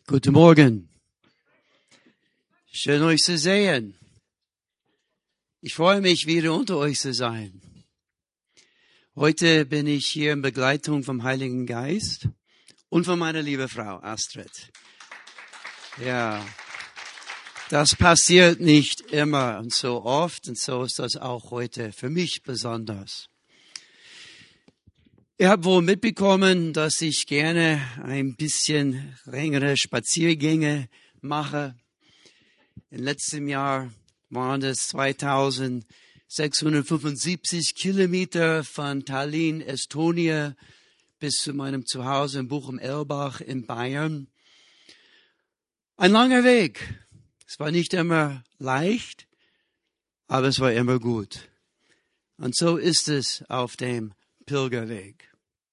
Guten Morgen. Schön, euch zu sehen. Ich freue mich, wieder unter euch zu sein. Heute bin ich hier in Begleitung vom Heiligen Geist und von meiner lieben Frau Astrid. Ja, das passiert nicht immer und so oft, und so ist das auch heute für mich besonders. Ihr habt wohl mitbekommen, dass ich gerne ein bisschen längere Spaziergänge mache. Im letzten Jahr waren es 2675 Kilometer von Tallinn, Estonia, bis zu meinem Zuhause in Bochum-Erlbach in Bayern. Ein langer Weg. Es war nicht immer leicht, aber es war immer gut. Und so ist es auf dem Pilgerweg.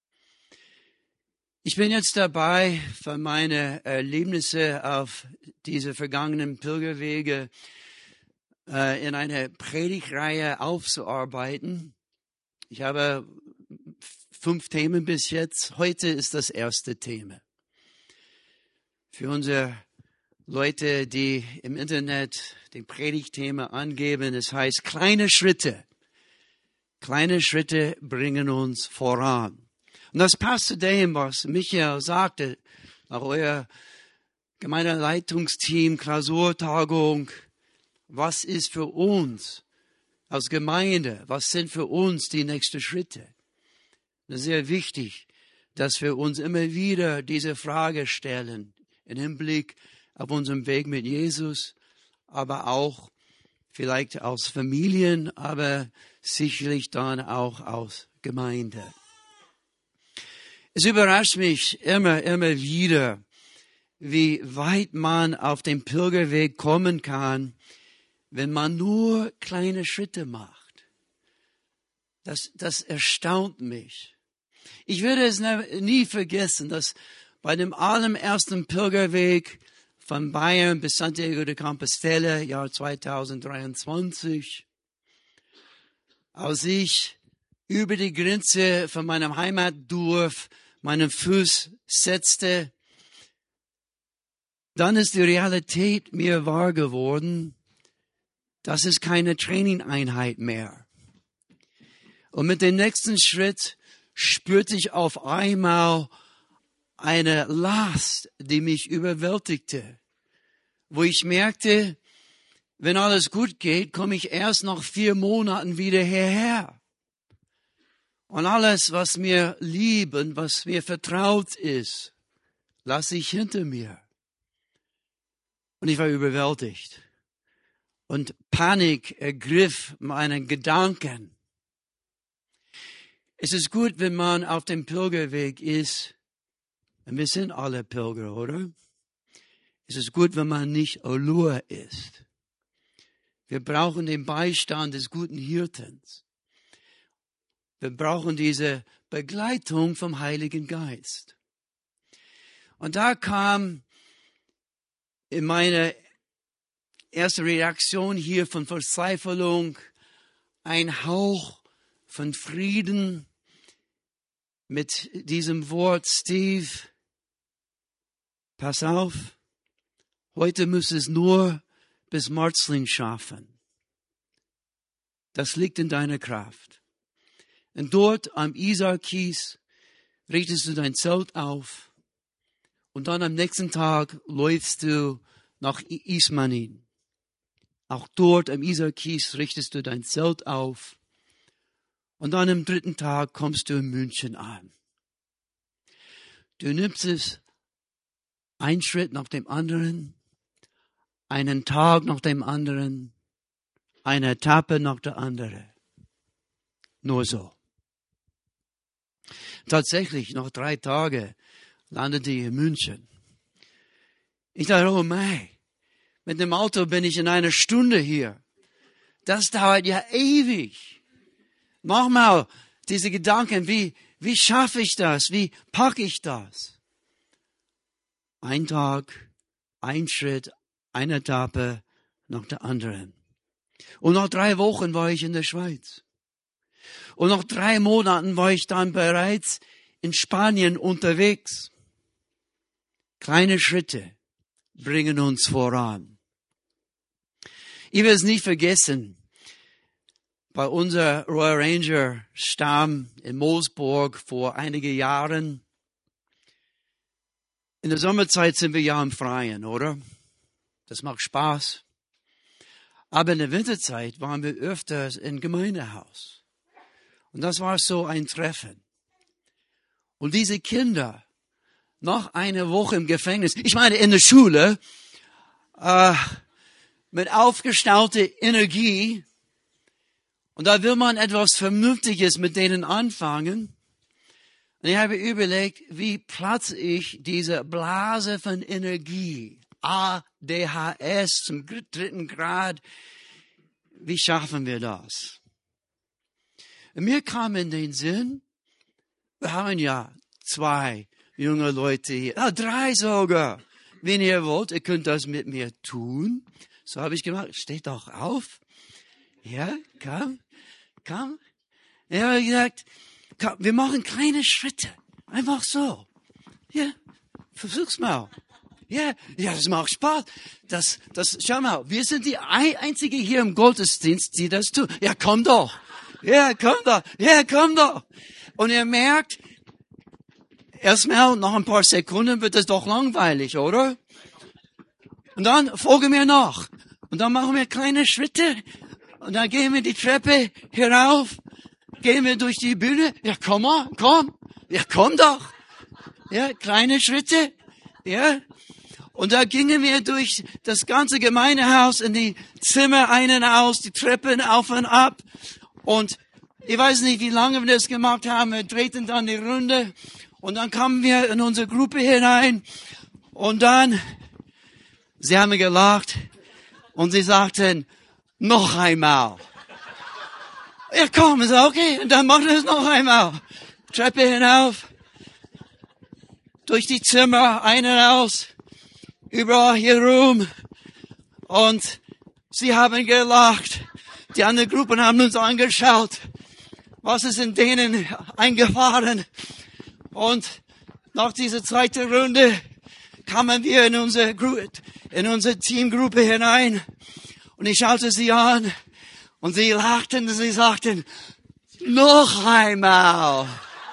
Ich bin jetzt dabei, von meinen Erlebnissen auf diese vergangenen Pilgerwege in eine Predigtreihe aufzuarbeiten. Ich habe 5 Themen bis jetzt. Heute ist das erste Thema. Für unsere Leute, die im Internet den Predigtthema angeben, es heißt kleine Schritte. Kleine Schritte bringen uns voran. Und das passt zu dem, was Michael sagte, nach euer Gemeindeleitungsteam, Klausurtagung. Was ist für uns als Gemeinde, was sind für uns die nächsten Schritte? Das ist sehr wichtig, dass wir uns immer wieder diese Frage stellen, im Hinblick auf unseren Weg mit Jesus, aber auch vielleicht aus Familien, aber sicherlich dann auch aus Gemeinde. Es überrascht mich immer wieder, wie weit man auf dem Pilgerweg kommen kann, wenn man nur kleine Schritte macht. Das erstaunt mich. Ich werde es nie vergessen, dass bei dem allerersten Pilgerweg von Bayern bis Santiago de Compostela, Jahr 2023, als ich über die Grenze von meinem Heimatdorf meinen Fuß setzte, dann ist die Realität mir wahr geworden, das ist keine Trainingeinheit mehr. Und mit dem nächsten Schritt spürte ich auf einmal eine Last, die mich überwältigte, wo ich merkte, wenn alles gut geht, komme ich erst nach 4 Monaten wieder hierher. Und alles, was mir lieb und was mir vertraut ist, lasse ich hinter mir. Und ich war überwältigt. Und Panik ergriff meine Gedanken. Es ist gut, wenn man auf dem Pilgerweg ist. Und wir sind alle Pilger, oder? Es ist gut, wenn man nicht allein ist. Wir brauchen den Beistand des guten Hirtens. Wir brauchen diese Begleitung vom Heiligen Geist. Und da kam in meine erste Reaktion hier von Verzweiflung ein Hauch von Frieden mit diesem Wort: Steve, pass auf, heute muss es nur bis Marzling schaffen. Das liegt in deiner Kraft. Und dort am Isarkies richtest du dein Zelt auf und dann am nächsten Tag läufst du nach Ismaning. Auch dort am Isarkies richtest du dein Zelt auf und dann am 3. Tag kommst du in München an. Du nimmst es einen Schritt nach dem anderen, einen Tag nach dem anderen, eine Etappe nach der anderen. Nur so. Tatsächlich, nach 3 Tagen landete ich in München. Ich dachte, oh mein, mit dem Auto bin ich in einer Stunde hier. Das dauert ja ewig. Manchmal diese Gedanken, wie schaffe ich das? Wie packe ich das? Ein Tag, ein Schritt, eine Etappe nach der anderen. Und nach 3 Wochen war ich in der Schweiz. Und nach 3 Monaten war ich dann bereits in Spanien unterwegs. Kleine Schritte, bringen uns voran. Ich will es nicht vergessen, bei unser Royal Ranger Stamm in Moosburg vor einigen Jahren. In der Sommerzeit sind wir ja im Freien, oder? Das macht Spaß. Aber in der Winterzeit waren wir öfters im Gemeindehaus. Und das war so ein Treffen. Und diese Kinder, nach einer Woche im Gefängnis, ich meine in der Schule, mit aufgestauter Energie, und da will man etwas Vernünftiges mit denen anfangen. Und ich habe überlegt, wie platze ich diese Blase von Energie, ADHS zum 3. Grad, wie schaffen wir das? Und mir kam in den Sinn, wir haben ja 2 junge Leute hier, 3 sogar. Wenn ihr wollt, ihr könnt das mit mir tun. So habe ich gemacht, steht doch auf. Ja, komm. Er hat gesagt, komm, wir machen kleine Schritte. Einfach so. Ja, versuch's mal. Ja, das macht Spaß. Schau mal, wir sind die Einzige hier im Gottesdienst, die das tun. Ja, komm doch. Ja, komm doch. Und ihr merkt, erstmal nach ein paar Sekunden wird es doch langweilig, oder? Und dann folge mir nach. Und dann machen wir kleine Schritte. Und dann gehen wir die Treppe herauf, gehen wir durch die Bühne. Ja, komm. Ja, komm doch. Ja, kleine Schritte. Ja. Und da gingen wir durch das ganze Gemeindehaus in die Zimmer ein und aus, die Treppen auf und ab. Und ich weiß nicht, wie lange wir das gemacht haben. Wir drehten dann die Runde. Und dann kamen wir in unsere Gruppe hinein. Und dann, sie haben gelacht. Und sie sagten, noch einmal. Ja, komm, ist okay. Und dann machen wir es noch einmal. Treppe hinauf. Durch die Zimmer, ein und aus. Überall hier rum. Und sie haben gelacht. Die anderen Gruppen haben uns angeschaut. Was ist in denen eingefahren? Und nach dieser 2. Runde kamen wir in unsere Teamgruppe hinein. Und ich schaute sie an und sie lachten und sie sagten, noch einmal.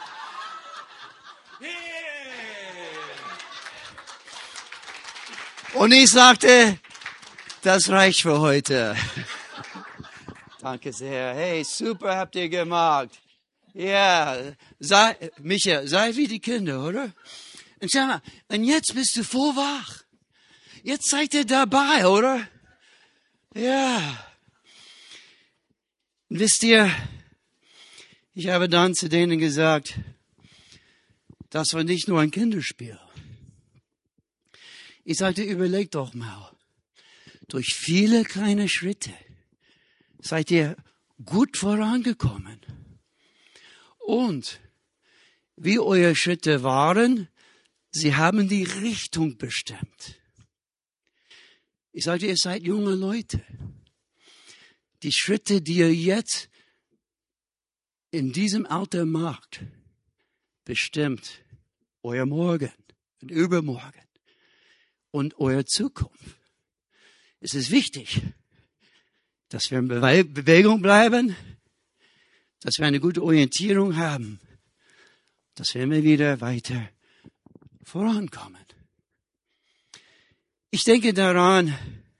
Und ich sagte, das reicht für heute. Danke sehr. Hey, super habt ihr gemacht. Ja, Micha, sei wie die Kinder, oder? Und schau mal, und jetzt bist du voll wach. Jetzt seid ihr dabei, oder? Ja. Und wisst ihr, ich habe dann zu denen gesagt, das war nicht nur ein Kinderspiel. Ich sagte, überlegt doch mal, durch viele kleine Schritte seid ihr gut vorangekommen. Und wie eure Schritte waren, sie haben die Richtung bestimmt. Ich sagte, ihr seid junge Leute. Die Schritte, die ihr jetzt in diesem Alter macht, bestimmt euer Morgen und Übermorgen und eure Zukunft. Es ist wichtig, dass wir in Bewegung bleiben, dass wir eine gute Orientierung haben, dass wir immer wieder weiter vorankommen. Ich denke daran,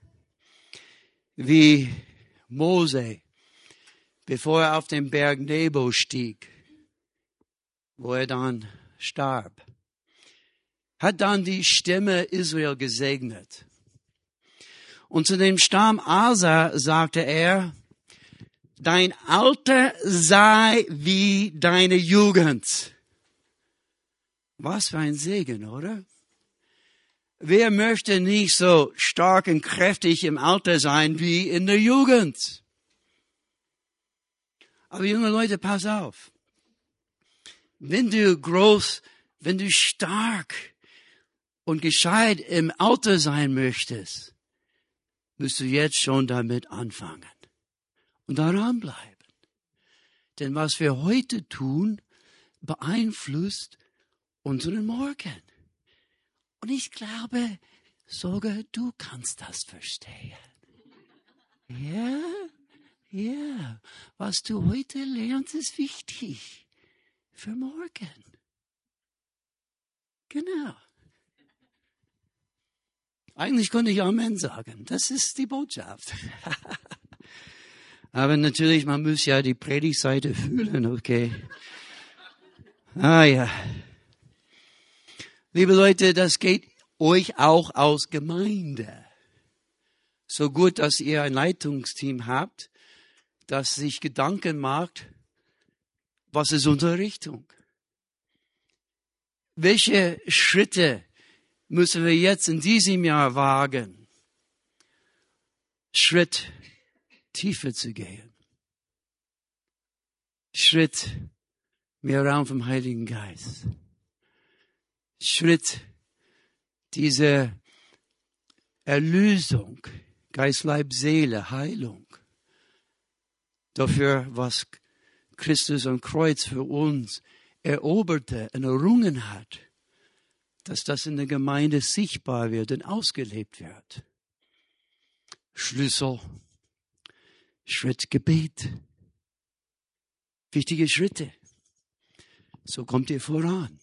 wie Mose, bevor er auf den Berg Nebo stieg, wo er dann starb, hat dann die Stimme Israel gesegnet. Und zu dem Stamm Asa sagte er, dein Alter sei wie deine Jugend. Was für ein Segen, oder? Wer möchte nicht so stark und kräftig im Alter sein wie in der Jugend? Aber junge Leute, pass auf. Wenn du stark und gescheit im Alter sein möchtest, musst du jetzt schon damit anfangen und daran bleiben. Denn was wir heute tun, beeinflusst unseren Morgen. Und ich glaube, Sogar du kannst das verstehen. Ja, ja. Was du heute lernst, ist wichtig für morgen. Genau. Eigentlich könnte ich Amen sagen. Das ist die Botschaft. Aber natürlich, man muss ja die Predigtseite fühlen, okay. Ah ja. Liebe Leute, das geht euch auch aus Gemeinde. So gut, dass ihr ein Leitungsteam habt, das sich Gedanken macht, was ist unsere Richtung? Welche Schritte müssen wir jetzt in diesem Jahr wagen? Schritt tiefer zu gehen. Schritt mehr Raum vom Heiligen Geist. Schritt diese Erlösung, Geist, Leib, Seele, Heilung. Dafür, was Christus am Kreuz für uns eroberte und errungen hat, dass das in der Gemeinde sichtbar wird und ausgelebt wird. Schlüssel, Schritt Gebet. Wichtige Schritte. So kommt ihr voran.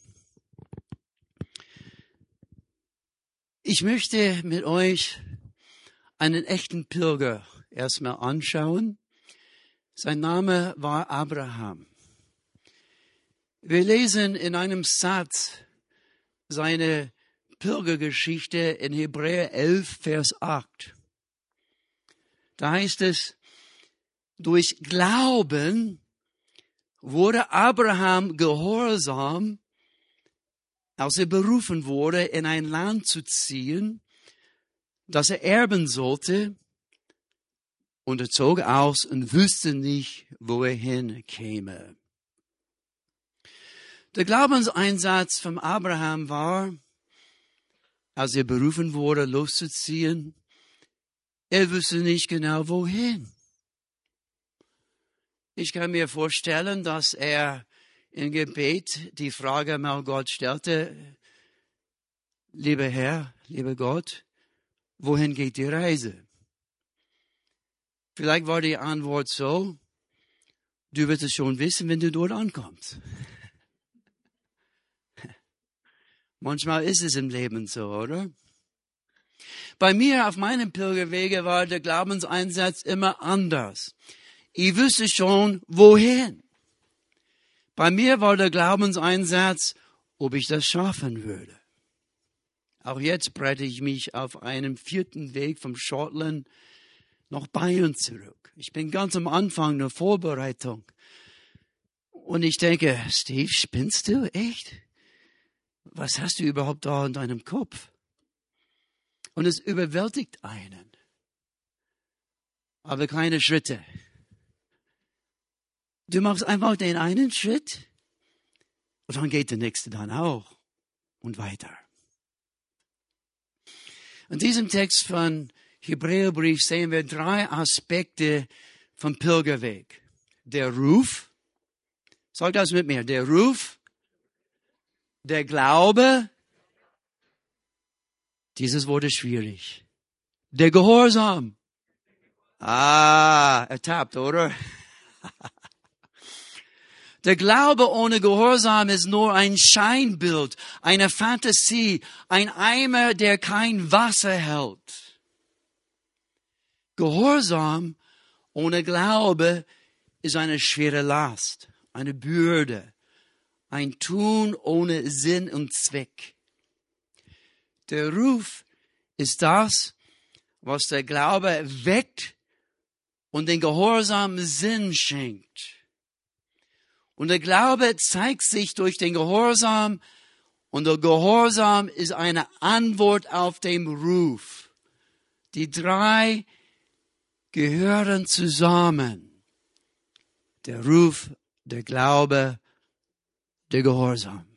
Ich möchte mit euch einen echten Pilger erstmal anschauen. Sein Name war Abraham. Wir lesen in einem Satz seine Pilgergeschichte in Hebräer 11, Vers 8. Da heißt es, durch Glauben wurde Abraham gehorsam, als er berufen wurde, in ein Land zu ziehen, das er erben sollte, und er zog aus und wusste nicht, wo er hinkäme. Der Glaubenseinsatz von Abraham war, als er berufen wurde, loszuziehen, er wusste nicht genau, wohin. Ich kann mir vorstellen, dass er im Gebet die Frage mal Gott stellte, lieber Herr, lieber Gott, wohin geht die Reise? Vielleicht war die Antwort so, du wirst es schon wissen, wenn du dort ankommst. Manchmal ist es im Leben so, oder? Bei mir auf meinem Pilgerwege war der Glaubenseinsatz immer anders. Ich wusste schon, wohin. Bei mir war der Glaubenseinsatz, ob ich das schaffen würde. Auch jetzt breite ich mich auf einem 4. Weg vom Schottland nach Bayern zurück. Ich bin ganz am Anfang der Vorbereitung. Und ich denke, Steve, spinnst du echt? Was hast du überhaupt da in deinem Kopf? Und es überwältigt einen. Aber keine Schritte. Du machst einfach den einen Schritt und dann geht der nächste dann auch und weiter. In diesem Text von Hebräerbrief sehen wir 3 Aspekte vom Pilgerweg. Der Ruf, sag das mit mir, der Ruf, der Glaube, dieses Wort ist schwierig, der Gehorsam. Ertappt, oder? Der Glaube ohne Gehorsam ist nur ein Scheinbild, eine Fantasie, ein Eimer, der kein Wasser hält. Gehorsam ohne Glaube ist eine schwere Last, eine Bürde, ein Tun ohne Sinn und Zweck. Der Ruf ist das, was der Glaube weckt und den Gehorsam Sinn schenkt. Und der Glaube zeigt sich durch den Gehorsam und der Gehorsam ist eine Antwort auf den Ruf. Die 3 gehören zusammen. Der Ruf, der Glaube, der Gehorsam.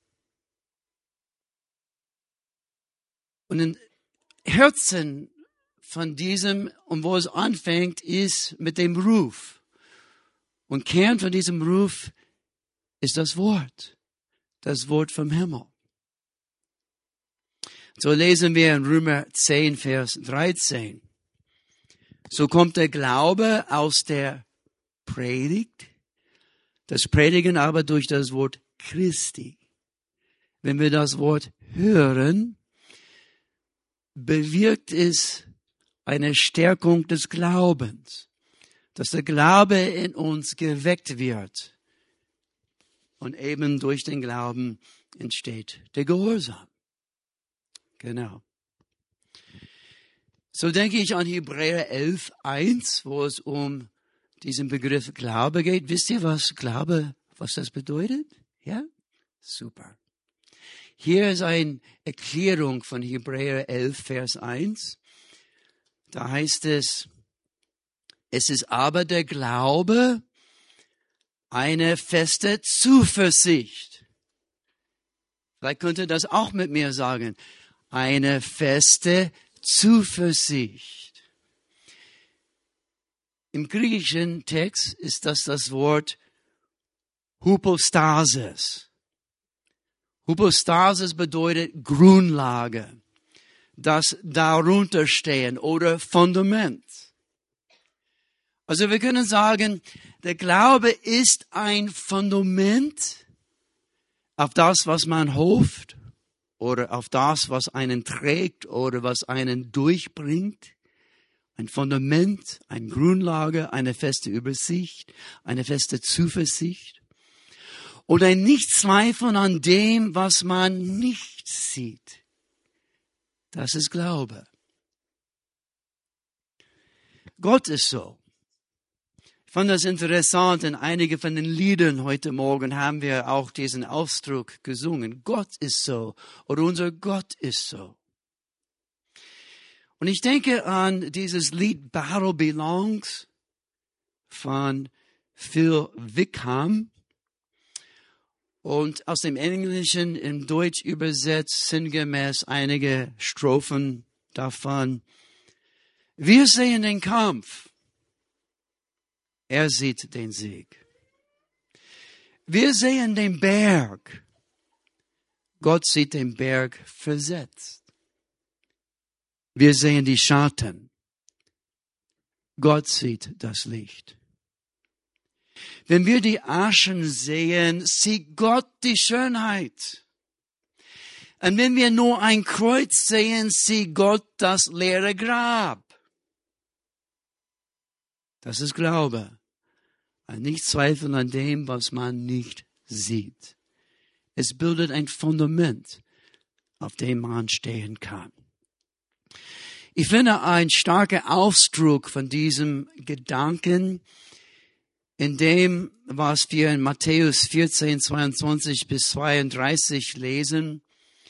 Und im Herzen von diesem, und wo es anfängt, ist mit dem Ruf. Und Kern von diesem Ruf ist das Wort vom Himmel. So lesen wir in Römer 10, Vers 13. So kommt der Glaube aus der Predigt, das Predigen aber durch das Wort Christi. Wenn wir das Wort hören, bewirkt es eine Stärkung des Glaubens, dass der Glaube in uns geweckt wird. Und eben durch den Glauben entsteht der Gehorsam. Genau. So denke ich an Hebräer 11,1, wo es um diesen Begriff Glaube geht. Wisst ihr, was Glaube, was das bedeutet? Ja? Super. Hier ist eine Erklärung von Hebräer 11, Vers 1. Da heißt es ist aber der Glaube eine feste Zuversicht. Vielleicht könnt ihr das auch mit mir sagen. Eine feste Zuversicht. Im griechischen Text ist das Wort Hypostasis. Hypostasis bedeutet Grundlage, das Darunterstehen oder Fundament. Also wir können sagen, der Glaube ist ein Fundament auf das, was man hofft oder auf das, was einen trägt oder was einen durchbringt. Ein Fundament, eine Grundlage, eine feste Übersicht, eine feste Zuversicht. Und ein Nichtzweifeln an dem, was man nicht sieht. Das ist Glaube. Gott ist so. Ich fand das interessant, in einigen von den Liedern heute Morgen haben wir auch diesen Ausdruck gesungen. Gott ist so oder unser Gott ist so. Und ich denke an dieses Lied Battle Belongs von Phil Wickham und aus dem Englischen in Deutsch übersetzt sinngemäß einige Strophen davon. Wir sehen den Kampf. Er sieht den Sieg. Wir sehen den Berg. Gott sieht den Berg versetzt. Wir sehen die Schatten. Gott sieht das Licht. Wenn wir die Aschen sehen, sieht Gott die Schönheit. Und wenn wir nur ein Kreuz sehen, sieht Gott das leere Grab. Das ist Glaube. Ein Nichtzweifeln an dem, was man nicht sieht. Es bildet ein Fundament, auf dem man stehen kann. Ich finde ein starker Ausdruck von diesem Gedanken in dem, was wir in Matthäus 14, 22 bis 32 lesen,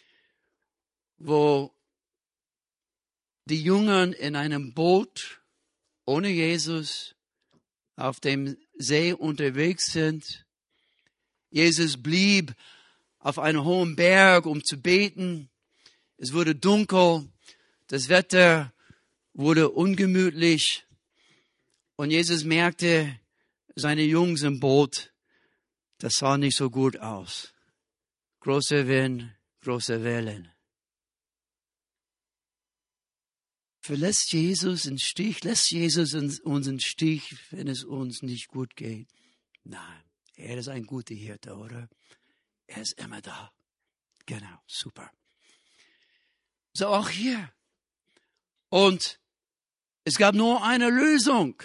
wo die Jünger in einem Boot ohne Jesus auf dem See unterwegs sind. Jesus blieb auf einem hohen Berg, um zu beten. Es wurde dunkel, das Wetter wurde ungemütlich und Jesus merkte, seine Jungs im Boot, das sah nicht so gut aus. Großer Wind, große Wellen. Verlässt Jesus den Stich? Lässt Jesus uns einen Stich, wenn es uns nicht gut geht? Nein, er ist ein guter Hirte, oder? Er ist immer da. Genau, super. So auch hier. Und es gab nur eine Lösung.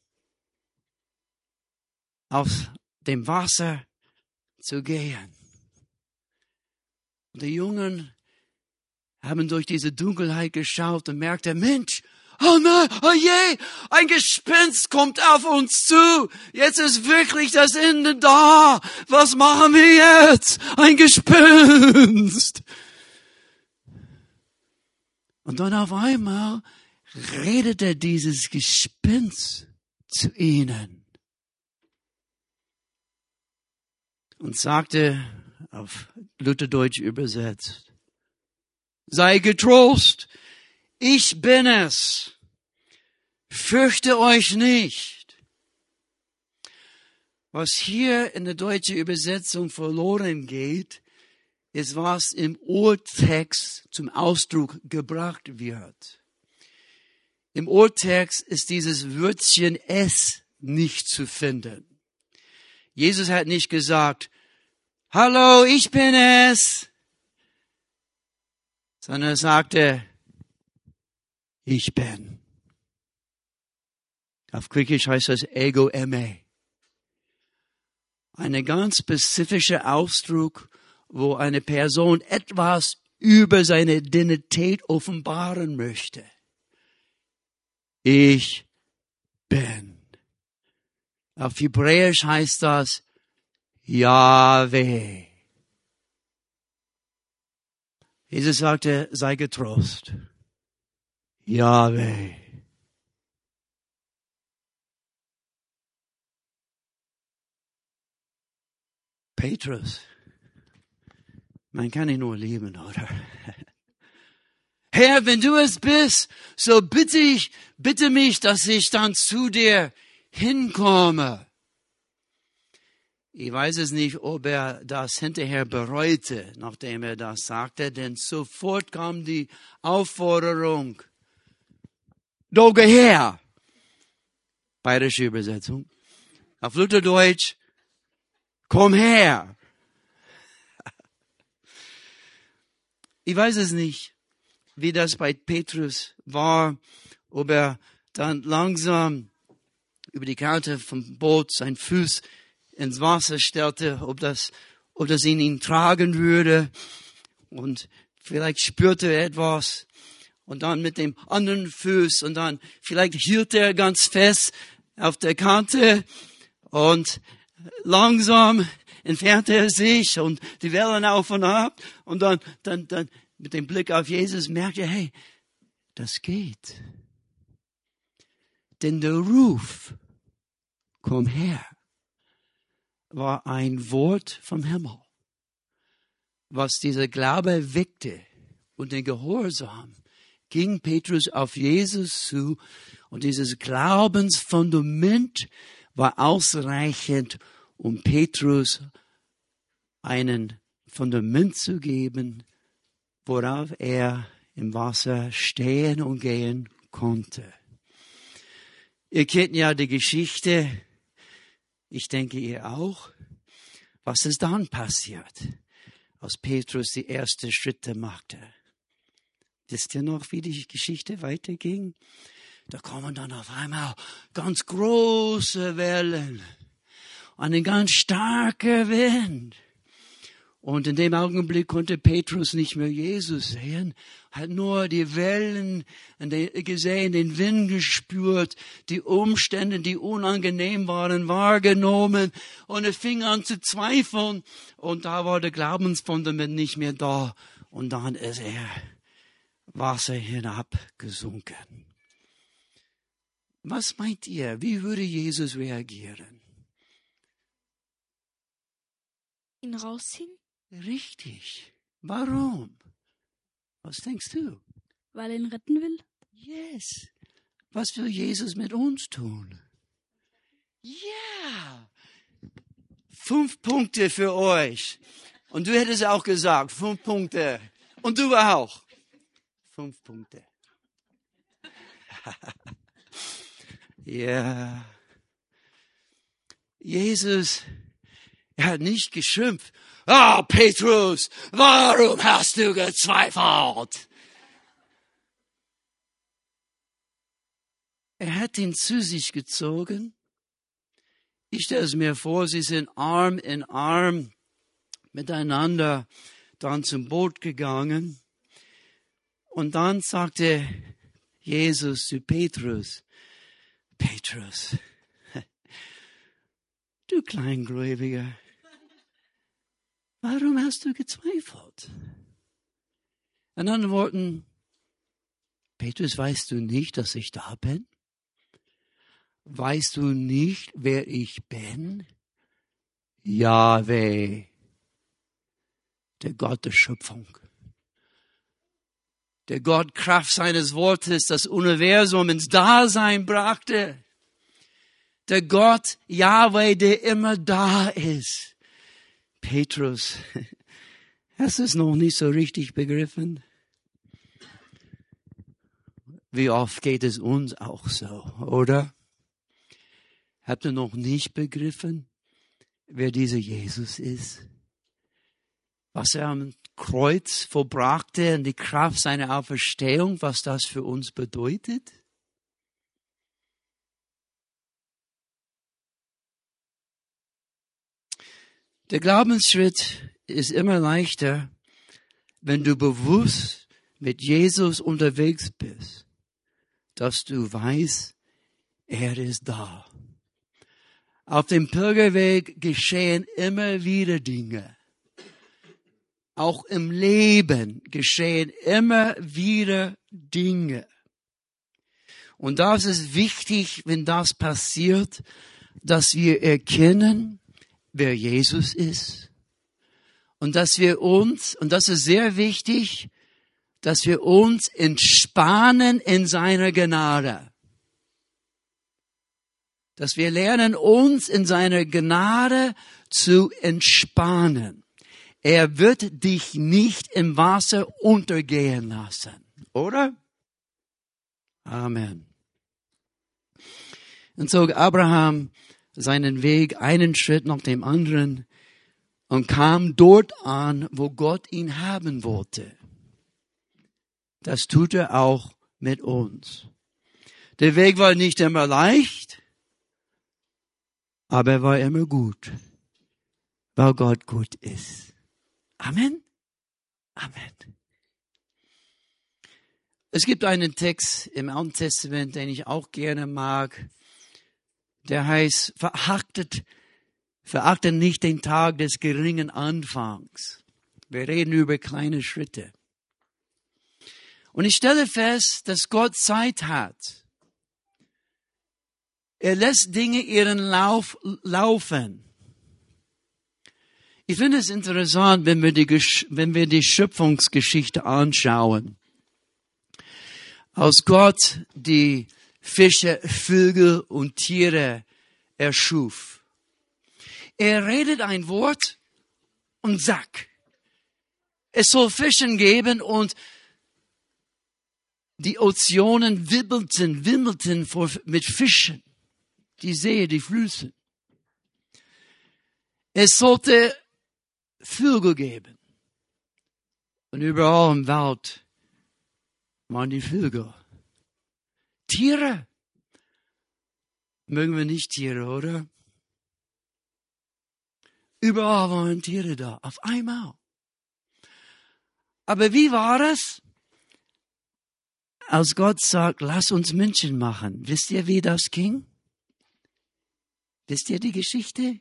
Aus dem Wasser zu gehen. Und die Jungen haben durch diese Dunkelheit geschaut und merkten, Mensch, oh nein, oh je, ein Gespenst kommt auf uns zu. Jetzt ist wirklich das Ende da. Was machen wir jetzt? Ein Gespenst. Und dann auf einmal redete dieses Gespenst zu ihnen und sagte, auf Lutherdeutsch übersetzt, sei getrost, ich bin es. Fürchte euch nicht. Was hier in der deutschen Übersetzung verloren geht, ist, was im Urtext zum Ausdruck gebracht wird. Im Urtext ist dieses Wörtchen es nicht zu finden. Jesus hat nicht gesagt, hallo, ich bin es, sondern er sagte, ich bin. Auf Griechisch heißt das ego eime. Ein ganz spezifischer Ausdruck, wo eine Person etwas über seine Identität offenbaren möchte. Ich bin. Auf Hebräisch heißt das Yahweh. Jesus sagte, sei getrost. Yahweh. Petrus. Man kann ihn nur lieben, oder? Herr, wenn du es bist, so bitte mich, dass ich dann zu dir hinkomme. Ich weiß es nicht, ob er das hinterher bereute, nachdem er das sagte, denn sofort kam die Aufforderung, doch geh her. Bayerische Übersetzung. Auf Lutherdeutsch, komm her. Ich weiß es nicht, wie das bei Petrus war, ob er dann langsam über die Kante vom Boot seinen Fuß ins Wasser stellte, ob das ihn tragen würde und vielleicht spürte er etwas und dann mit dem anderen Fuß und dann vielleicht hielt er ganz fest auf der Kante und langsam entfernte er sich und die Wellen auf und ab und dann mit dem Blick auf Jesus merkte er, hey, das geht. Denn der Ruf, komm her, war ein Wort vom Himmel, was dieser Glaube weckte und den Gehorsam ging Petrus auf Jesus zu und dieses Glaubensfundament war ausreichend, um Petrus einen Fundament zu geben, worauf er im Wasser stehen und gehen konnte. Ihr kennt ja die Geschichte, ich denke ihr auch, was ist dann passiert, als Petrus die ersten Schritte machte. Wisst ihr noch, wie die Geschichte weiterging? Da kommen dann auf einmal ganz große Wellen, ein ganz starker Wind. Und in dem Augenblick konnte Petrus nicht mehr Jesus sehen, hat nur die Wellen gesehen, den Wind gespürt, die Umstände, die unangenehm waren, wahrgenommen. Und er fing an zu zweifeln. Und da war der Glaubensfundament nicht mehr da. Und dann ist er Wasser hinabgesunken. Was meint ihr? Wie würde Jesus reagieren? Ihn rausziehen? Richtig. Warum? Was denkst du? Weil er ihn retten will? Yes. Was will Jesus mit uns tun? Ja. 5 Punkte für euch. Und du hättest auch gesagt, 5 Punkte. Und du auch. 5 Punkte. Ja. Jesus, er hat nicht geschimpft. Ah, Petrus, warum hast du gezweifelt? Er hat ihn zu sich gezogen. Ich stelle es mir vor, sie sind Arm in Arm miteinander dann zum Boot gegangen. Und dann sagte Jesus zu Petrus, Petrus, du Kleingläubiger, warum hast du gezweifelt? In anderen Worten, Petrus, weißt du nicht, dass ich da bin? Weißt du nicht, wer ich bin? Jahweh, der Gott der Schöpfung. Der Gott, Kraft seines Wortes, das Universum ins Dasein brachte. Der Gott, Jahweh, der immer da ist. Petrus, Hast du es noch nicht so richtig begriffen? Wie oft geht es uns auch so, oder? Habt ihr noch nicht begriffen, wer dieser Jesus ist? Was er am Kreuz vollbrachte und die Kraft seiner Auferstehung, was das für uns bedeutet? Der Glaubensschritt ist immer leichter, wenn du bewusst mit Jesus unterwegs bist, dass du weißt, er ist da. Auf dem Pilgerweg geschehen immer wieder Dinge. Auch im Leben geschehen immer wieder Dinge. Und das ist wichtig, wenn das passiert, dass wir erkennen, wer Jesus ist. Und dass wir uns, und das ist sehr wichtig, dass wir uns entspannen in seiner Gnade. Dass wir lernen, uns in seiner Gnade zu entspannen. Er wird dich nicht im Wasser untergehen lassen. Oder? Amen. Und so Abraham seinen Weg einen Schritt nach dem anderen und kam dort an, wo Gott ihn haben wollte. Das tut er auch mit uns. Der Weg war nicht immer leicht, aber er war immer gut, weil Gott gut ist. Amen? Amen. Es gibt einen Text im Alten Testament, den ich auch gerne mag. Der heißt, verachtet nicht den Tag des geringen Anfangs. Wir reden über kleine Schritte. Und ich stelle fest, dass Gott Zeit hat. Er lässt Dinge ihren Lauf laufen. Ich finde es interessant, wenn wir die Schöpfungsgeschichte anschauen. Als Gott die Fische, Vögel und Tiere erschuf. Er redet ein Wort und sagt, es soll Fischen geben und die Ozeanen wimmelten mit Fischen. Die Seen, die Flüsse. Es sollte Vögel geben. Und überall im Wald waren die Vögel. Tiere. Mögen wir nicht Tiere, oder? Überall waren Tiere da, auf einmal. Aber wie war es? Als Gott sagt, lass uns Menschen machen. Wisst ihr, wie das ging? Wisst ihr die Geschichte?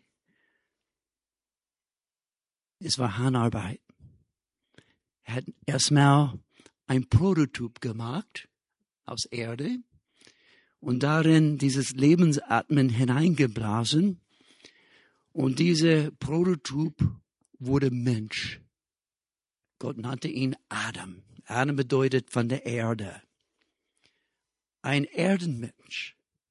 Es war Handarbeit. Er hat erstmal ein Prototyp gemacht aus Erde und darin dieses Lebensatmen hineingeblasen. Und dieser Prototyp wurde Mensch. Gott nannte ihn Adam. Adam bedeutet von der Erde. Ein Erdenmensch.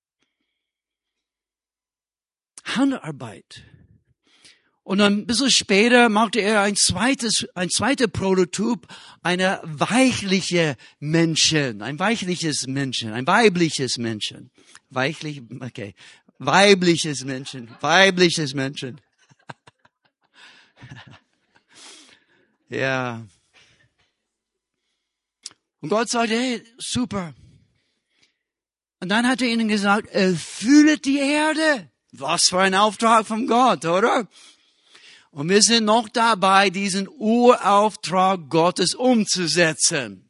Handarbeit. Und dann ein bisschen später machte er ein zweiter Prototyp, ein weibliches Menschen. Weibliches Menschen. Ja. Und Gott sagte, hey, super. Und dann hat er ihnen gesagt, erfüllet die Erde. Was für ein Auftrag von Gott, oder? Und wir sind noch dabei, diesen Urauftrag Gottes umzusetzen.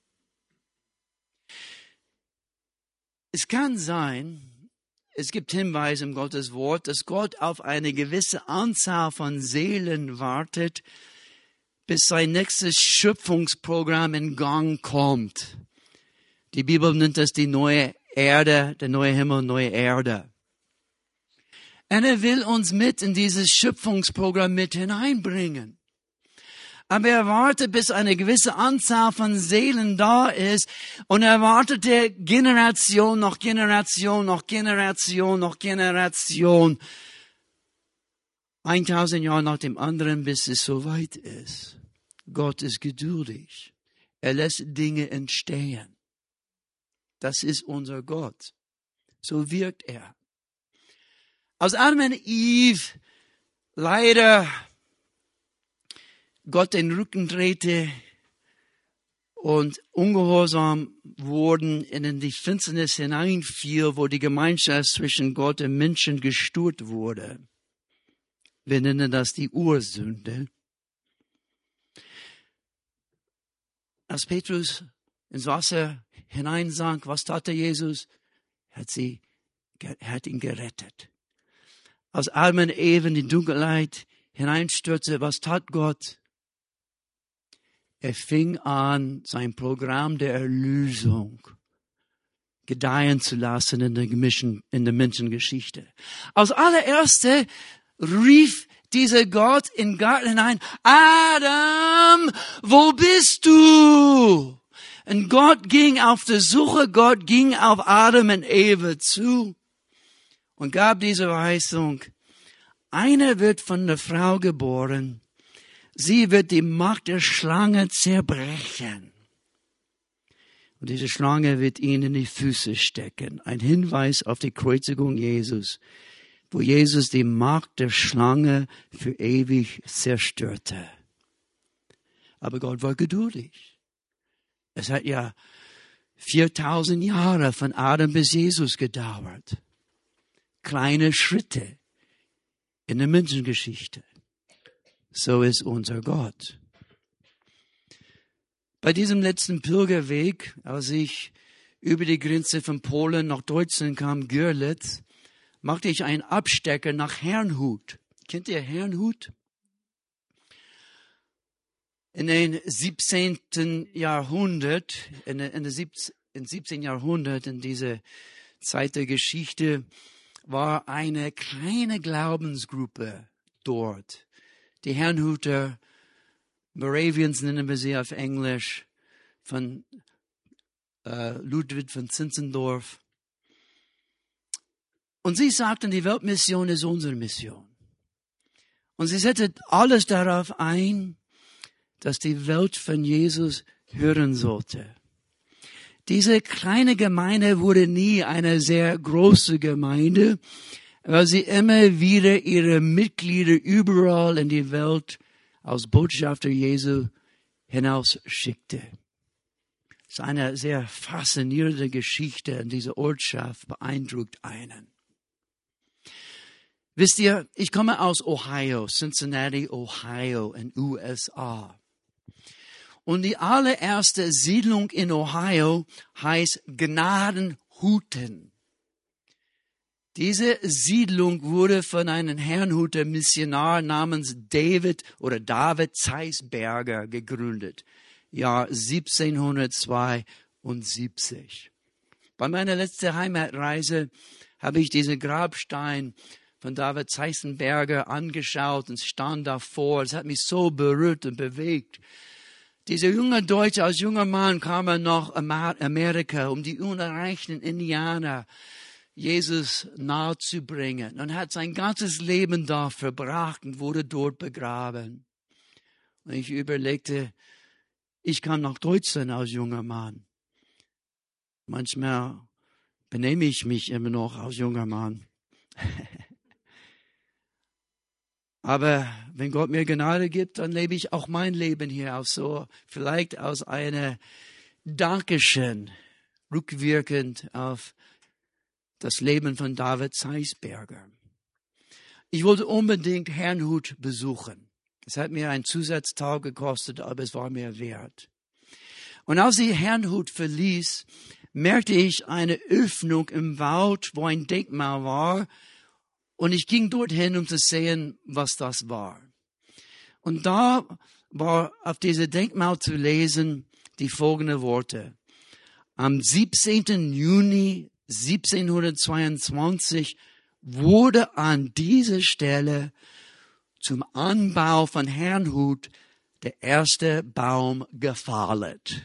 Es kann sein, es gibt Hinweise im Gottes Wort, dass Gott auf eine gewisse Anzahl von Seelen wartet, bis sein nächstes Schöpfungsprogramm in Gang kommt. Die Bibel nennt das die neue Erde, der neue Himmel, neue Erde. Und er will uns mit in dieses Schöpfungsprogramm mit hineinbringen. Aber er wartet, bis eine gewisse Anzahl von Seelen da ist. Und er wartete Generation nach Generation nach Generation nach Generation. 1000 Jahre nach dem anderen, bis es soweit ist. Gott ist geduldig. Er lässt Dinge entstehen. Das ist unser Gott. So wirkt er. Als Adam und Eve leider Gott den Rücken drehte und ungehorsam wurden, in die Finsternis hineinfiel, wo die Gemeinschaft zwischen Gott und Menschen gestört wurde. Wir nennen das die Ursünde. Als Petrus ins Wasser hineinsank, was tat der Jesus? Er hat ihn gerettet. Als Adam und Eva in die Dunkelheit hineinstürzte, was tat Gott? Er fing an, sein Programm der Erlösung gedeihen zu lassen in der Menschengeschichte. Als allererste rief dieser Gott in den Garten hinein, Adam, wo bist du? Und Gott ging auf der Suche, Gott ging auf Adam und Eva zu und gab diese Verheißung. Einer wird von der Frau geboren, sie wird die Macht der Schlange zerbrechen. Und diese Schlange wird ihnen in die Füße stecken. Ein Hinweis auf die Kreuzigung Jesus, wo Jesus die Macht der Schlange für ewig zerstörte. Aber Gott war geduldig. Es hat ja 4000 Jahre von Adam bis Jesus gedauert. Kleine Schritte in der Menschengeschichte. So ist unser Gott. Bei diesem letzten Pilgerweg, als ich über die Grenze von Polen nach Deutschland kam, Görlitz, machte ich einen Abstecher nach Herrnhut. Kennt ihr Herrnhut? In den 17. Jahrhundert, im 17. Jahrhundert, in dieser Zeit der Geschichte, war eine kleine Glaubensgruppe dort. Die Herrnhuter, Moravians nennen wir sie auf Englisch, von Ludwig von Zinzendorf. Und sie sagten, die Weltmission ist unsere Mission. Und sie setzten alles darauf ein, dass die Welt von Jesus hören sollte. Diese kleine Gemeinde wurde nie eine sehr große Gemeinde, weil sie immer wieder ihre Mitglieder überall in die Welt als Botschafter Jesu hinaus schickte. Es ist eine sehr faszinierende Geschichte und diese Ortschaft beeindruckt einen. Wisst ihr, ich komme aus Ohio, Cincinnati, Ohio in USA. Und die allererste Siedlung in Ohio heißt Gnadenhuten. Diese Siedlung wurde von einem Herrnhuter Missionar namens David Zeisberger gegründet. Jahr 1772. Bei meiner letzten Heimatreise habe ich diesen Grabstein von David Zeisberger angeschaut und stand davor. Es hat mich so berührt und bewegt. Dieser junge Deutsche, als junger Mann kam er nach Amerika, um die unerreichten Indianer Jesus nahe zu bringen, und hat sein ganzes Leben da verbracht und wurde dort begraben. Und ich überlegte, ich kam nach Deutschland als junger Mann. Manchmal benehme ich mich immer noch als junger Mann. Aber wenn Gott mir Gnade gibt, dann lebe ich auch mein Leben hier auch so, vielleicht aus einer Dankeschön, rückwirkend auf das Leben von David Zeisberger. Ich wollte unbedingt Herrnhut besuchen. Es hat mir einen Zusatztag gekostet, aber es war mir wert. Und als ich Herrnhut verließ, merkte ich eine Öffnung im Wald, wo ein Denkmal war. Und ich ging dorthin, um zu sehen, was das war. Und da war auf diesem Denkmal zu lesen die folgenden Worte. Am 17. Juni 1722 wurde an dieser Stelle zum Anbau von Herrnhut der erste Baum gefällt.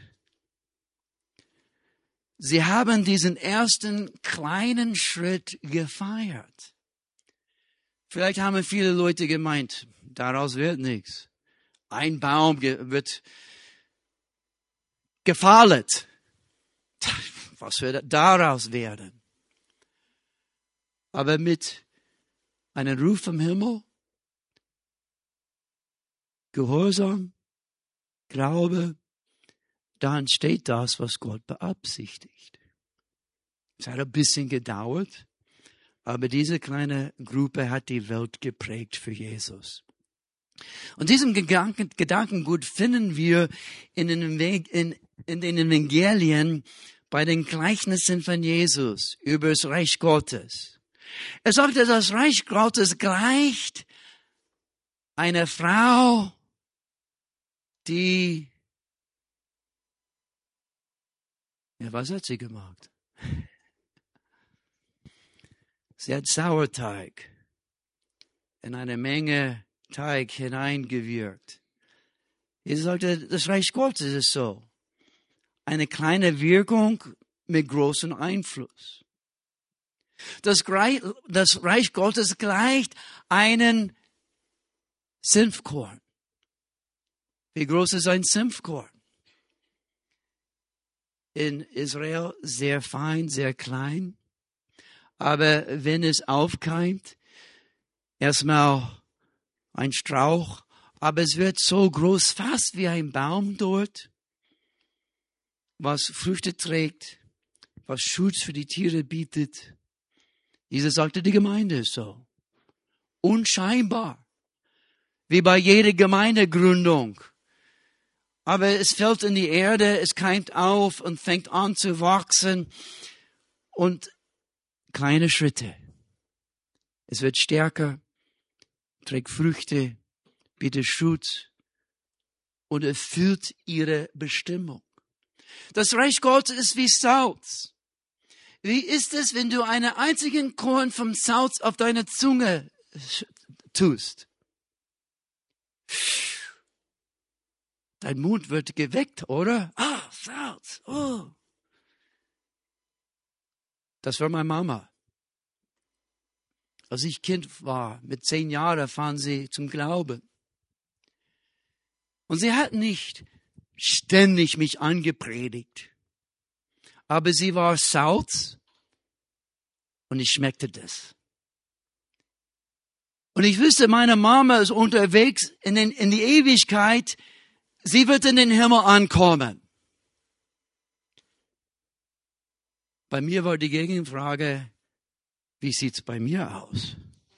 Sie haben diesen ersten kleinen Schritt gefeiert. Vielleicht haben viele Leute gemeint, daraus wird nichts. Ein Baum wird gefällt. Was wird daraus werden? Aber mit einem Ruf vom Himmel, Gehorsam, Glaube, da entsteht das, was Gott beabsichtigt. Es hat ein bisschen gedauert, aber diese kleine Gruppe hat die Welt geprägt für Jesus. Und diesen Gedankengut finden wir in den Evangelien bei den Gleichnissen von Jesus über das Reich Gottes. Er sagte, das Reich Gottes gleicht einer Frau, die, ja, was hat sie gemacht? Sie hat Sauerteig in eine Menge Teig hineingewirkt. Jesus sagte, das Reich Gottes ist so. Eine kleine Wirkung mit großem Einfluss. Das Reich Gottes gleicht einen Senfkorn. Wie groß ist ein Senfkorn? In Israel sehr fein, sehr klein. Aber wenn es aufkeimt, erstmal ein Strauch, aber es wird so groß, fast wie ein Baum dort, was Früchte trägt, was Schutz für die Tiere bietet. Jesus sagte, die Gemeinde ist so. Unscheinbar. Wie bei jeder Gemeindegründung. Aber es fällt in die Erde, es keimt auf und fängt an zu wachsen. Und kleine Schritte. Es wird stärker, trägt Früchte, bietet Schutz und erfüllt ihre Bestimmung. Das Reich Gottes ist wie Salz. Wie ist es, wenn du einen einzigen Korn vom Salz auf deine Zunge tust? Dein Mund wird geweckt, oder? Ah, Salz, oh. Das war meine Mama. Als ich Kind war, mit 10 Jahren, fahren sie zum Glauben. Und sie hat nicht ständig mich angepredigt. Aber sie war Salz und ich schmeckte das. Und ich wusste, meine Mama ist unterwegs in die Ewigkeit. Sie wird in den Himmel ankommen. Bei mir war die Gegenfrage, wie sieht's bei mir aus?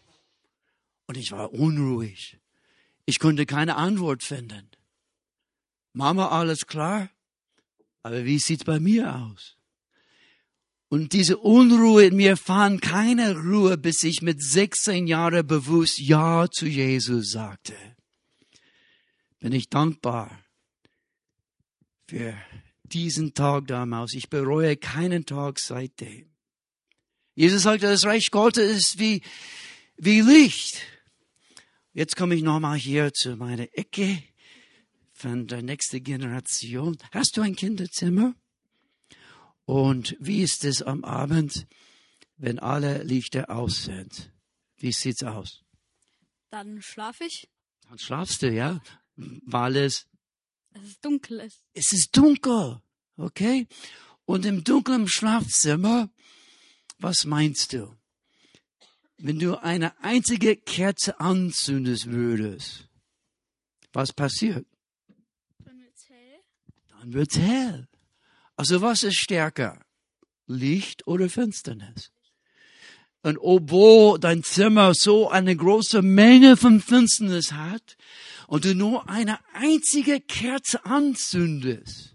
Und ich war unruhig. Ich konnte keine Antwort finden. Mama, alles klar? Aber wie sieht's bei mir aus? Und diese Unruhe in mir fand keine Ruhe, bis ich mit 16 Jahren bewusst Ja zu Jesus sagte. Bin ich dankbar für diesen Tag damals. Ich bereue keinen Tag seitdem. Jesus sagte, das Reich Gottes ist wie Licht. Jetzt komme ich nochmal hier zu meiner Ecke von der nächsten Generation. Hast du ein Kinderzimmer? Und wie ist es am Abend, wenn alle Lichter aus sind? Wie sieht's aus? Dann schlafe ich. Dann schlafst du, ja? Weil es dunkel ist. Es ist dunkel, okay? Und im dunklen Schlafzimmer, was meinst du? Wenn du eine einzige Kerze anzündest würdest, was passiert? Dann wird's hell. Dann wird's hell. Also was ist stärker? Licht oder Finsternis? Und obwohl dein Zimmer so eine große Menge von Finsternis hat und du nur eine einzige Kerze anzündest,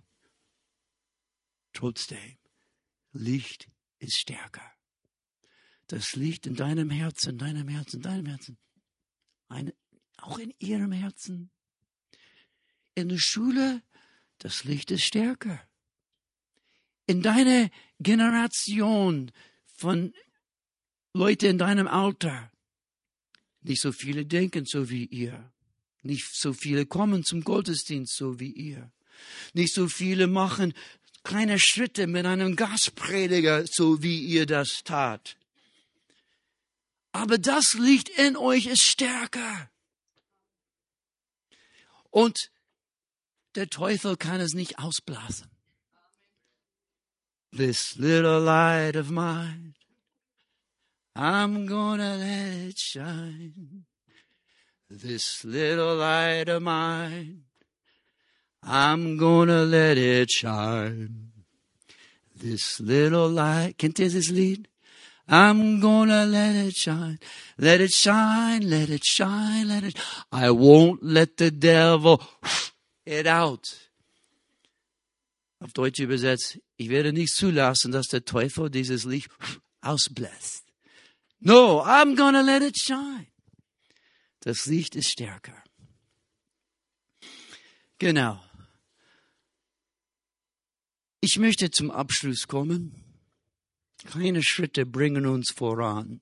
trotzdem, Licht ist stärker. Das Licht in deinem Herzen, deinem Herzen, deinem Herzen, auch in ihrem Herzen. In der Schule, das Licht ist stärker. In deiner Generation von Leuten in deinem Alter, nicht so viele denken so wie ihr. Nicht so viele kommen zum Gottesdienst so wie ihr. Nicht so viele machen kleine Schritte mit einem Gastprediger so wie ihr das tat. Aber das Licht in euch ist stärker. Und der Teufel kann es nicht ausblasen. This little light of mine, I'm gonna let it shine. This little light of mine, I'm gonna let it shine. This little light, kennt ihr dieses Lied? I'm gonna let it shine, let it shine, let it shine, let it, I won't let the devil it out. Auf Deutsch übersetzt, ich werde nicht zulassen, dass der Teufel dieses Licht ausbläst. No, I'm gonna let it shine. Das Licht ist stärker. Genau. Ich möchte zum Abschluss kommen. Kleine Schritte bringen uns voran.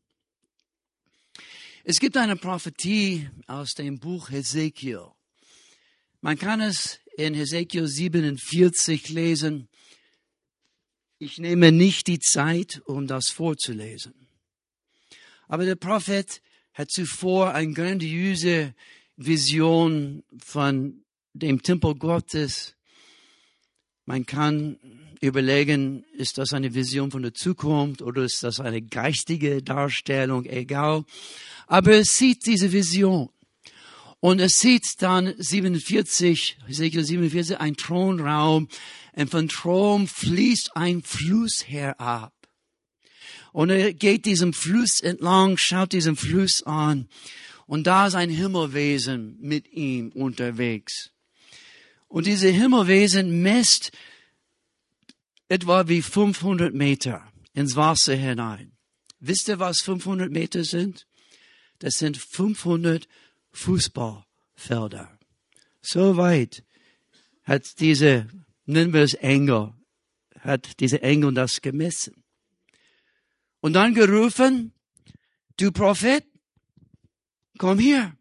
Es gibt eine Prophetie aus dem Buch Hesekiel. Man kann es in Hesekiel 47 lesen. Ich nehme nicht die Zeit, um das vorzulesen. Aber der Prophet hat zuvor eine grandiose Vision von dem Tempel Gottes. Man kann überlegen, ist das eine Vision von der Zukunft oder ist das eine geistige Darstellung, egal. Aber es sieht diese Vision. Und es sieht dann Hesekiel 47, ein Thronraum. Und von Thron fließt ein Fluss herab. Und er geht diesem Fluss entlang, schaut diesen Fluss an. Und da ist ein Himmelwesen mit ihm unterwegs. Und diese Himmelwesen misst etwa wie 500 Meter ins Wasser hinein. Wisst ihr, was 500 Meter sind? Das sind 500 Fußballfelder. So weit hat diese, nennen wir es Engel, hat diese Engel das gemessen. Und dann gerufen, du Prophet, komm hier.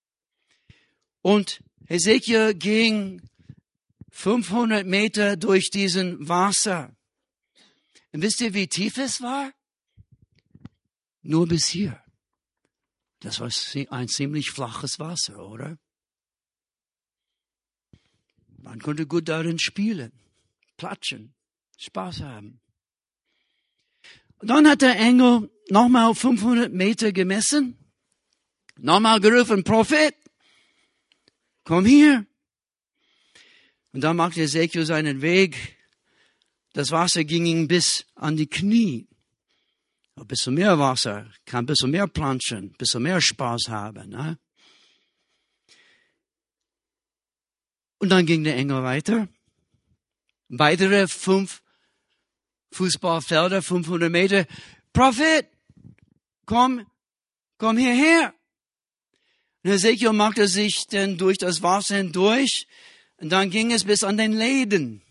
Und Hesekiel ging 500 Meter durch diesen Wasser. Und wisst ihr, wie tief es war? Nur bis hier. Das war ein ziemlich flaches Wasser, oder? Man konnte gut darin spielen, platschen, Spaß haben. Und dann hat der Engel nochmal 500 Meter gemessen, nochmal gerufen, Prophet, komm hier. Und dann machte Hesekiel seinen Weg. Das Wasser ging ihm bis an die Knie. Ein bisschen mehr Wasser, kann ein bisschen mehr planschen, ein bisschen mehr Spaß haben. Ne? Und dann ging der Engel weiter. Weitere 5 Fußballfelder, 500 Meter. Prophet, komm hierher. Und Hesekiel machte sich dann durch das Wasser hindurch. Und dann ging es bis an den Läden.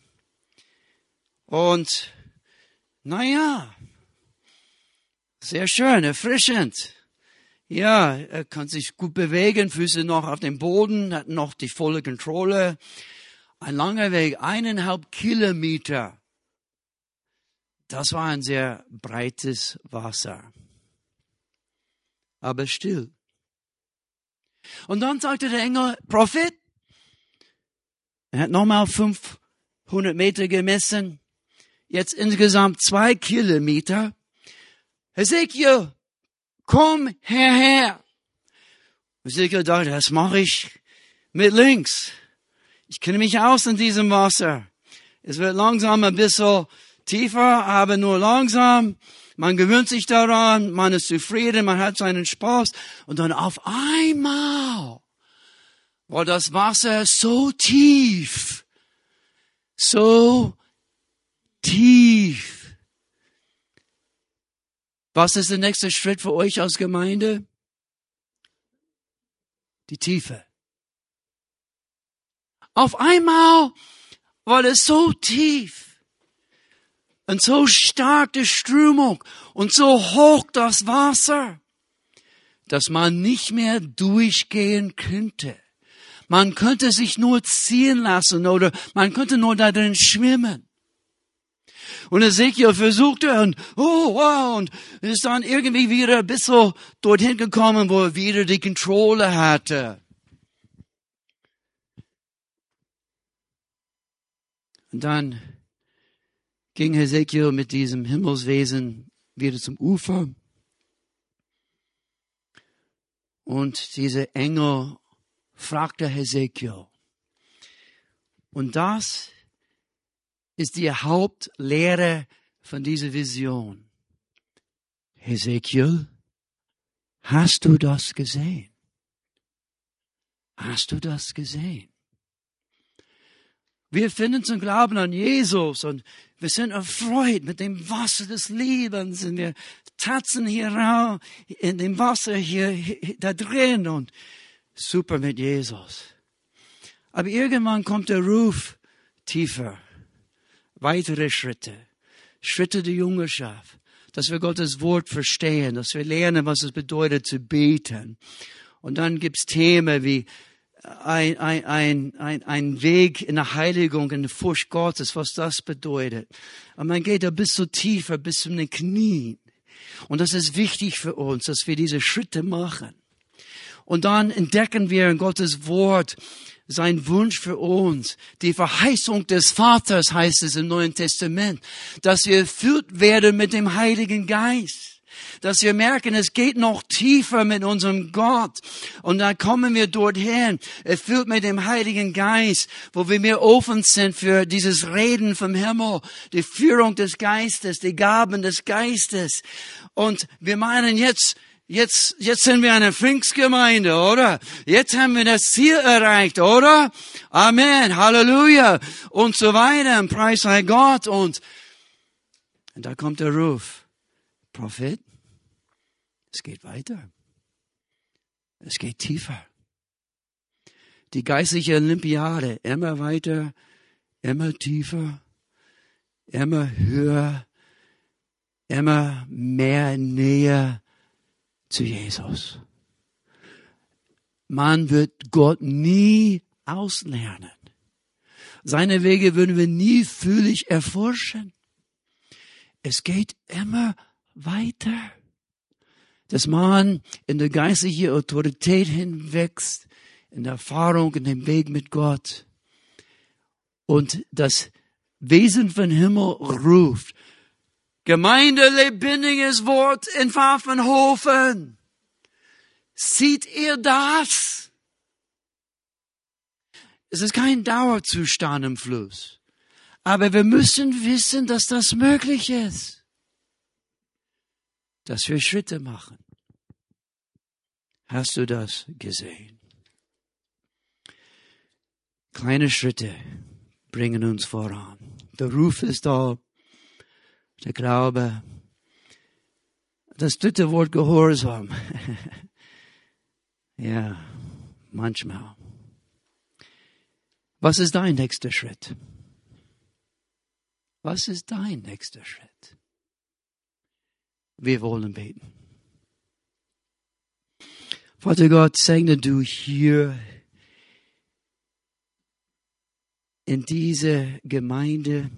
Und, naja, sehr schön, erfrischend. Ja, er kann sich gut bewegen, Füße noch auf dem Boden, hat noch die volle Kontrolle. Ein langer Weg, 1,5 Kilometer. Das war ein sehr breites Wasser. Aber still. Und dann sagte der Engel, Prophet, er hat nochmal 500 Meter gemessen, jetzt insgesamt 2 Kilometer. Hesekiel, komm hierher. Hesekiel dachte, das mache ich mit links. Ich kenne mich aus in diesem Wasser. Es wird langsam ein bisschen tiefer, aber nur langsam. Man gewöhnt sich daran, man ist zufrieden, man hat seinen Spaß. Und dann auf einmal war das Wasser so tief. So tief. Was ist der nächste Schritt für euch als Gemeinde? Die Tiefe. Auf einmal war es so tief und so stark die Strömung und so hoch das Wasser, dass man nicht mehr durchgehen könnte. Man könnte sich nur ziehen lassen oder man könnte nur da drin schwimmen. Und Hesekiel versuchte und, oh wow, und ist dann irgendwie wieder ein bisschen dorthin gekommen, wo er wieder die Kontrolle hatte. Und dann ging Hesekiel mit diesem Himmelswesen wieder zum Ufer. Und dieser Engel fragte Hesekiel. Und das ist die Hauptlehre von dieser Vision. Hesekiel, hast du das gesehen? Hast du das gesehen? Wir finden zum Glauben an Jesus und wir sind erfreut mit dem Wasser des Lebens und wir tanzen hier raus in dem Wasser hier da drin und super mit Jesus. Aber irgendwann kommt der Ruf tiefer, weitere Schritte, Schritte der Jüngerschaft, dass wir Gottes Wort verstehen, dass wir lernen, was es bedeutet zu beten. Und dann gibt's Themen wie ein Weg in der Heiligung, in der Furcht Gottes, was das bedeutet. Und man geht da bis so tiefer, bis zu den Knien. Und das ist wichtig für uns, dass wir diese Schritte machen. Und dann entdecken wir in Gottes Wort sein Wunsch für uns. Die Verheißung des Vaters heißt es im Neuen Testament, dass wir erfüllt werden mit dem Heiligen Geist. Dass wir merken, es geht noch tiefer mit unserem Gott. Und dann kommen wir dorthin, erfüllt mit dem Heiligen Geist, wo wir mehr offen sind für dieses Reden vom Himmel, die Führung des Geistes, die Gaben des Geistes. Und wir meinen jetzt sind wir eine Pfingstgemeinde, oder? Jetzt haben wir das Ziel erreicht, oder? Amen, Halleluja und so weiter. Preis sei Gott. Und da kommt der Ruf. Prophet, es geht weiter. Es geht tiefer. Die geistliche Olympiade, immer weiter, immer tiefer, immer höher, immer mehr Nähe zu Jesus. Man wird Gott nie auslernen. Seine Wege würden wir nie völlig erforschen. Es geht immer weiter. Dass man in der geistlichen Autorität hinwächst, in der Erfahrung, in dem Weg mit Gott. Und das Wesen von Himmel ruft. Gemeinde, lebendiges Wort in Pfaffenhofen. Seht ihr das? Es ist kein Dauerzustand im Fluss. Aber wir müssen wissen, dass das möglich ist. Dass wir Schritte machen. Hast du das gesehen? Kleine Schritte bringen uns voran. Der Ruf ist da. Der Glaube. Das dritte Wort Gehorsam. Ja, manchmal. Was ist dein nächster Schritt? Was ist dein nächster Schritt? Wir wollen beten. Vater Gott, segne du hier in diese Gemeinde,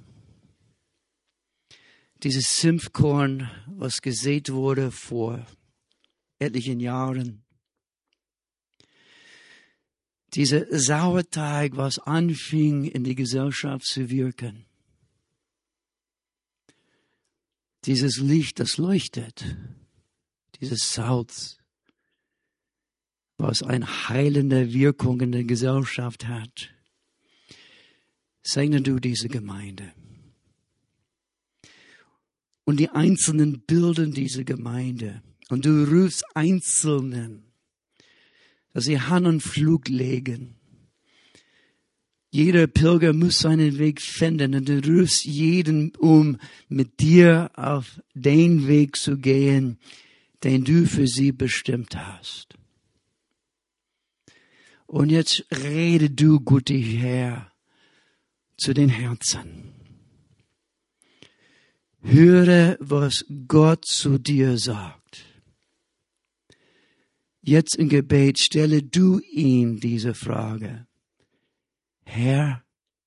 dieses Senfkorn, was gesät wurde vor etlichen Jahren. Dieser Sauerteig, was anfing in die Gesellschaft zu wirken. Dieses Licht, das leuchtet, dieses Salz, was eine heilende Wirkung in der Gesellschaft hat. Segne du diese Gemeinde. Und die Einzelnen bilden diese Gemeinde. Und du rufst Einzelnen, dass sie Hand und Flug legen. Jeder Pilger muss seinen Weg finden und du rufst jeden, mit dir auf den Weg zu gehen, den du für sie bestimmt hast. Und jetzt rede du, guter Herr, zu den Herzen. Höre, was Gott zu dir sagt. Jetzt im Gebet stelle du ihm diese Frage. Herr,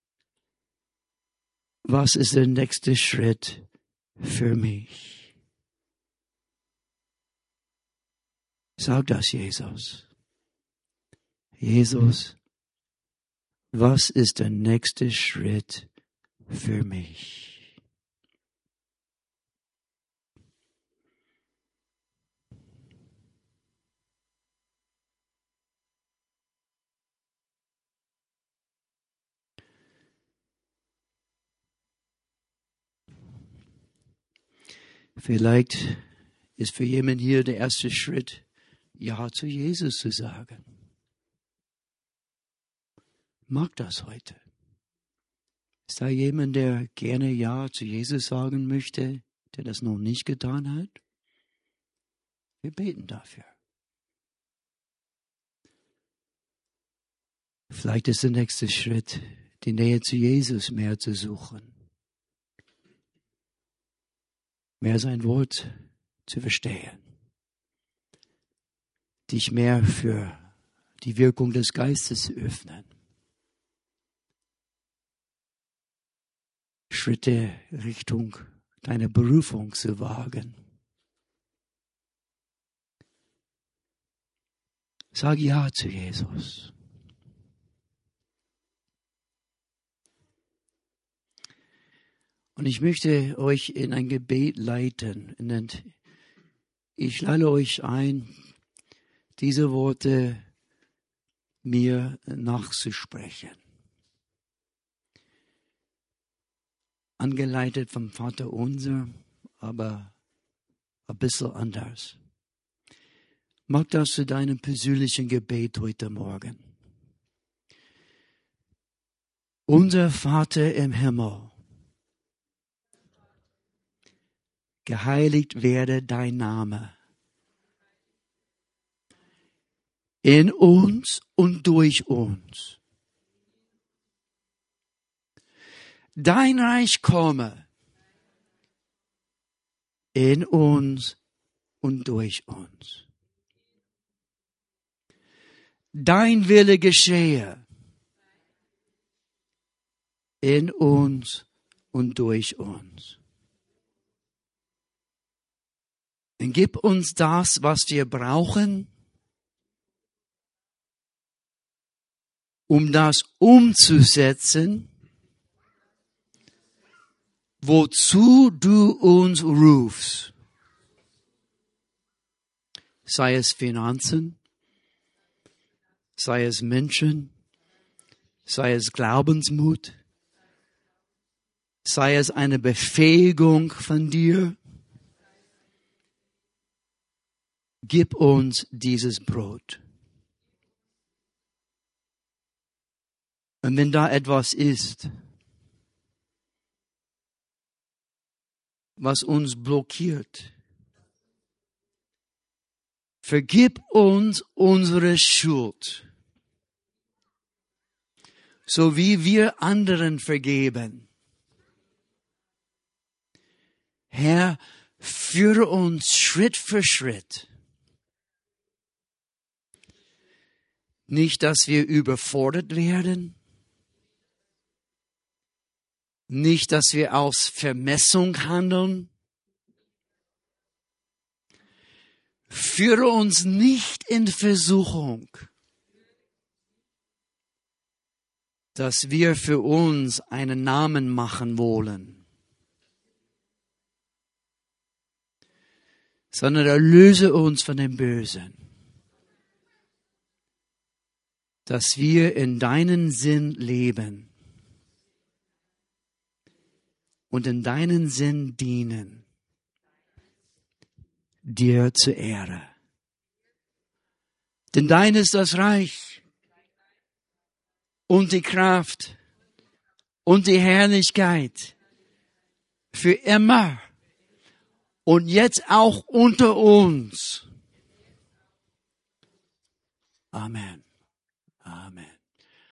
was ist der nächste Schritt für mich? Sag das, Jesus. Jesus, was ist der nächste Schritt für mich. Vielleicht ist für jemanden hier der erste Schritt, Ja zu Jesus zu sagen. Mag das heute. Ist da jemand, der gerne Ja zu Jesus sagen möchte, der das noch nicht getan hat? Wir beten dafür. Vielleicht ist der nächste Schritt, die Nähe zu Jesus mehr zu suchen. Mehr sein Wort zu verstehen. Dich mehr für die Wirkung des Geistes zu öffnen. Schritte Richtung deiner Berufung zu wagen. Sag Ja zu Jesus. Und ich möchte euch in ein Gebet leiten. Und ich lade euch ein, diese Worte mir nachzusprechen. Angeleitet vom Vater Unser, aber ein bisschen anders. Mach das zu deinem persönlichen Gebet heute Morgen. Unser Vater im Himmel, geheiligt werde dein Name. In uns und durch uns. Dein Reich komme. In uns und durch uns. Dein Wille geschehe. In uns und durch uns. Und gib uns das, was wir brauchen, um das umzusetzen, wozu du uns rufst. Sei es Finanzen, sei es Menschen, sei es Glaubensmut, sei es eine Befähigung von dir. Gib uns dieses Brot. Und wenn da etwas ist, was uns blockiert, vergib uns unsere Schuld, so wie wir anderen vergeben. Herr, führe uns Schritt für Schritt. Nicht, dass wir überfordert werden. Nicht, dass wir aus Vermessung handeln. Führe uns nicht in Versuchung, dass wir für uns einen Namen machen wollen, sondern erlöse uns von dem Bösen, dass wir in deinen Sinn leben und in deinen Sinn dienen, dir zur Ehre. Denn dein ist das Reich und die Kraft und die Herrlichkeit für immer und jetzt auch unter uns. Amen. Amen.